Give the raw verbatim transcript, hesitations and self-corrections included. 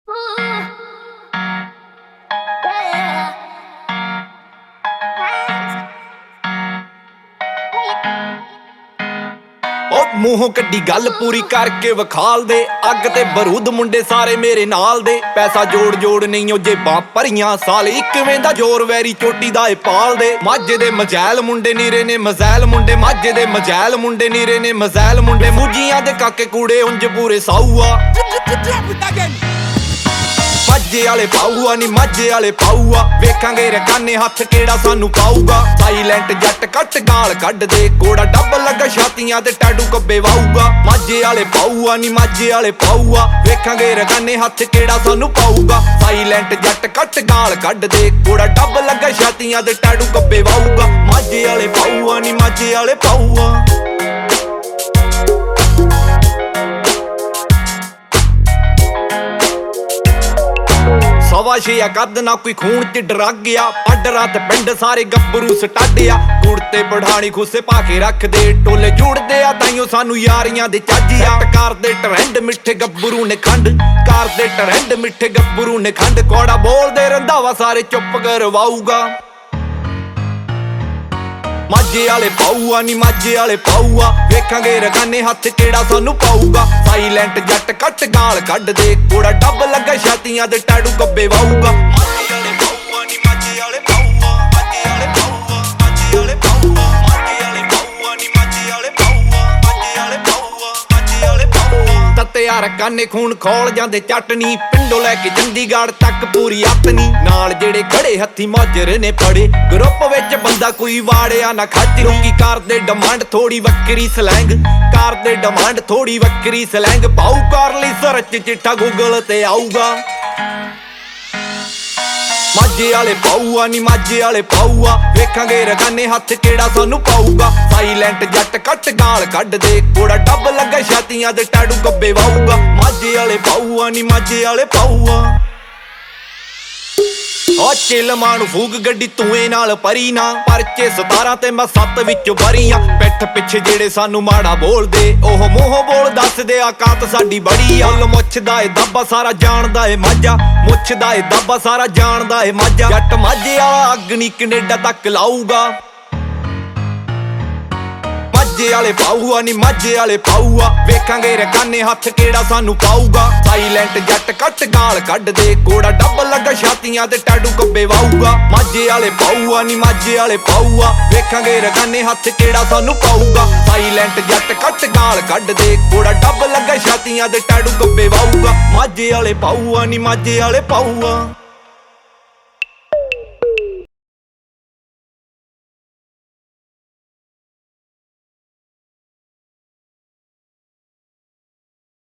ਮੂੰਹੋਂ ਕੱਢੀ ਗੱਲ ਪੂਰੀ ਕਰਕੇ ਵਿਖਾਲ ਦੇ। ਅੱਗ ਤੇ ਬਰੂਦ ਮੁੰਡੇ ਸਾਰੇ ਮੇਰੇ ਨਾਲ ਦੇ। ਪੈਸਾ ਜੋੜ ਜੋੜ ਨਹੀਂ ਉਹ ਜੇਬਾਂ ਭਰੀਆਂ, ਸਾਲ ਇੱਕਵੇਂ ਦਾ ਜ਼ੋਰ ਵੈਰੀ ਚੋਟੀ ਦਾ ਏ ਪਾਲ ਦੇ। ਮਾਝੇ ਦੇ ਮਜੈਲ ਮੁੰਡੇ ਨੀਰੇ ਨੇ ਮਜ਼ੈਲ ਮੁੰਡੇ, ਮਾਝੇ ਦੇ ਮਜੈਲ ਮੁੰਡੇ ਨੀਰੇ ਨੇ ਮਜ਼ੈਲ ਮੁੰਡੇ। ਮੂਜੀਆਂ ਦੇ ਕਾਕੇ ਕੂੜੇ ਉਂਝ ਪੂਰੇ ਸਾਊ ਆ। ਮਾਝੇ ਵਾਲੇ ਪਾਊਆ ਨੀ ਮਾਝੇ ਵਾਲੇ ਪਾਊਆ, ਵੇਖਾਂਗੇ ਰਕਾਨੇ ਹੱਥ ਕਿਹੜਾ ਸਾਨੂੰ ਪਾਊਗਾ। ਸਾਈਲੈਂਟ ਜੱਟ ਕੱਟ ਗਾਲ ਕੱਢ ਦੇ, ਕੋੜਾ ਡੱਬ ਲੱਗਾ ਛਾਤੀਆਂ ਤੇ ਟੈਟੂ ਕੱਬੇ ਵਾਊਗਾ। ਮਾਝੇ ਵਾਲੇ ਪਾਊਆ ਨੀ ਮਾਝੇ ਵਾਲੇ ਪਾਊਆ, ਵੇਖਾਂਗੇ ਰਕਾਨੇ ਹੱਥ ਕਿਹੜਾ ਸਾਨੂੰ ਪਾਊਗਾ। ਸਾਈਲੈਂਟ ਜੱਟ ਕੱਟ ਗਾਲ ਕੱਢ ਦੇ, ਕੋੜਾ ਡੱਬ ਲੱਗਾ ਛਾਤੀਆਂ ਤੇ ਟੈਟੂ ਕੱਬੇ ਵਾਊਗਾ। ਮਾਝੇ ਵਾਲੇ ਪਾਊਆ ਨੀ ਮਾਝੇ ਵਾਲੇ ਪਾਊਆ। ਸਵਾ ਛੇ ਕੱਦ ਨਾ ਕੋਈ ਖੂਨ ਚ ਡਰ ਗਿਆ। ਅੱਡਰਾਂ ਤੇ ਪਿੰਡ ਸਾਰੇ ਗੱਭਰੂ ਸਟਾਡਿਆ, ਕੁੜਤੇ ਪੜਾਣੀ ਖੁੱਸੇ ਪਾ ਕੇ ਰੱਖਦੇ। ਟੋਲੇ ਜੁੜਦੇ ਆ ਤਾਈਓ ਸਾਨੂੰ ਯਾਰੀਆਂ ਦੇ ਚੱਜਿਆ। ਕਰਦੇ ਟਰੈਂਡ ਮਿੱਠੇ ਗੱਭਰੂ ਨੇ ਖੰਡ, ਕਰਦੇ ਟਰੈਂਡ ਮਿੱਠੇ ਗੱਭਰੂ ਨੇ ਖੰਡ। ਕੋੜਾ ਬੋਲਦੇ ਰੰਧਾਵਾ ਸਾਰੇ ਚੁੱਪ ਕਰਵਾਊਗਾ। ਮਾਝੇ ਵਾਲੇ ਪਾਊਆ ਨੀ ਮਾਝੇ ਵਾਲੇ ਪਾਊਆ, ਵੇਖਾਂਗੇ ਰਕਾਨੇ ਹੱਥ ਕਿਹੜਾ ਸਾਨੂੰ ਪਾਊਗਾ। ਸਾਈਲੈਂਟ ਜੱਟ ਕੱਟ ਗਾਲ ਕੱਢ ਦੇ, ਕੋੜਾ ਡੱਬ ਲੱਗਾ ਛਾਤੀਆਂ ਤੇ ਟੈਟੂ ਕੱਬੇ ਵਾਊਗਾ। ਮਾਝੇ ਵਾਲੇ ਪਾਊਆ ਨੀ ਮਾਝੇ ਵਾਲੇ ਪਾਊਆ, ਮਾਝੇ ਵਾਲੇ ਪਾਊਆ, ਮਾਝੇ ਵਾਲੇ ਪਾਊਆ, ਮਾਝੇ ਵਾਲੇ ਪਾਊਆ ਨੀ ਮਾਝੇ ਵਾਲੇ ਪਾਊਆ, ਮਾਝੇ ਵਾਲੇ ਪਾਊਆ, ਮਾਝੇ ਵਾਲੇ ਪਾਊਆ। ਤੱਤਿਆ ਰਕਾਨੇ ਖੂਨ ਖੋਲ ਜਾਂਦੇ ਚਟਨੀ, ਪਿੰਡੋਂ ਲੈ ਕੇ ਚੰਡੀਗੜ੍ਹ ਤੱਕ ਪੂਰੀ ਆਪਣੀ। ਨਾਲ ਜਿਹੜੇ ਖੜੇ ਹੱਥੀ ਮਾਜਰ ਨੇ ਫੜੇ, ਗਰੁੱਪ ਵਿੱਚ ਬੰਦਾ ਕੋਈ ਵਾੜਿਆ ਨਾ ਖੱਚ। ਲੋਕੀ ਕਰਦੇ ਡਿਮਾਂਡ ਥੋੜੀ ਵੱਖਰੀ ਸਲੈਂਗ, ਕਰਦੇ ਡਿਮਾਂਡ ਥੋੜੀ ਵੱਖਰੀ ਸਲੈਂਗ। ਪਾਊ ਕਰ ਲਈ ਸਰਚ ਚਿੱਠਾ ਗੂਗਲ ਤੇ ਆਊਗਾ। ਮਾਝੇ ਵਾਲੇ ਪਾਊਆ ਨੀ ਮਾਝੇ ਵਾਲੇ ਪਾਊਆ, ਵੇਖਾਂਗੇ ਰਕਾਨੇ ਹੱਥ ਕਿਹੜਾ ਸਾਨੂੰ ਪਾਊਗਾ। ਸਾਈਲੈਂਟ ਜੱਟ ਕੱਟ ਗਾਲ ਕੱਢ ਦੇ, ਕੋੜਾ ਡੱਬ ਲੱਗਾ ਛਾਤੀਆਂ ਤੇ ਟੈਟੂ ਕੱਬੇ ਵਾਊਗਾ। ਮਾਝੇ ਵਾਲੇ ਪਾਊਆ ਨੀ ਮਾਝੇ ਵਾਲੇ ਪਾਊਆ। ਓ ਚਿਲਮਾਂ ਨੂੰ ਫੂਕ ਗੱਡੀ ਧੂਏ ਨਾਲ ਭਰੀ ਨਾ, ਪਰਚੇ ਸਤਾਰਾਂ ਤੇ ਮੈਂ ਸੱਤ ਵਿੱਚੋਂ ਬਰੀ ਆ। ਪਿੱਠ ਪਿੱਛੇ ਜਿਹੜੇ ਸਾਨੂੰ ਮਾੜਾ ਬੋਲਦੇ, ਉਹ ਮੂੰਹੋਂ ਬੋਲ ਦੱਸਦੇ ਔਕਾਤ ਸਾਡੀ ਬੜੀ ਆ। ਮੁੱਛ ਦਾ ਏ ਦਾਬਾ ਸਾਰਾ ਜਾਣਦਾ ਏ ਮਾਝਾ, ਮੁੱਛ ਦਾ ਏ ਦਾਬਾ ਸਾਰਾ ਜਾਣਦਾ ਏ ਮਾਝਾ। ਜੱਟ ਮਾਝੇ ਵਾਲਾ ਅੱਗ ਨੀ ਕੈਨੇਡਾ ਤੱਕ ਲਾਊਗਾ। ਮਾਝੇ ਵਾਲੇ ਪਾਊਆ ਨੀ ਮਾਝੇ ਵਾਲੇ ਪਾਊਆ, ਵੇਖਾਂਗੇ ਰਕਾਨੇ ਹੱਥ ਕਿਹੜਾ ਸਾਨੂੰ ਪਾਊਗਾ। ਸਾਈਲੈਂਟ ਜੱਟ ਕੱਟ ਗਾਲ ਕੱਢ ਦੇ, ਕੋੜਾ ਡੱਬ ਲੱਗਾ ਛਾਤੀਆਂ ਤੇ ਟੈਟੂ ਕੱਬੇ ਵਾਊਗਾ। ਮਾਝੇ ਵਾਲੇ ਪਾਊਆ ਨੀ ਮਾਝੇ ਵਾਲੇ ਪਾਊਆ, ਵੇਖਾਂਗੇ ਰਕਾਨੇ ਹੱਥ ਕਿਹੜਾ ਸਾਨੂੰ ਪਾਊਗਾ। ਸਾਈਲੈਂਟ ਜੱਟ ਕੱਟ ਗਾਲ ਕੱਢ ਦੇ, ਕੋੜਾ ਡੱਬ ਲੱਗਾ ਛਾਤੀਆਂ ਤੇ ਟੈਟੂ ਕੱਬੇ ਵਾਊਗਾ। ਮਾਝੇ ਵਾਲੇ ਪਾਊਆ ਨੀ ਮਾਝੇ ਵਾਲੇ ਪਾਊਆ।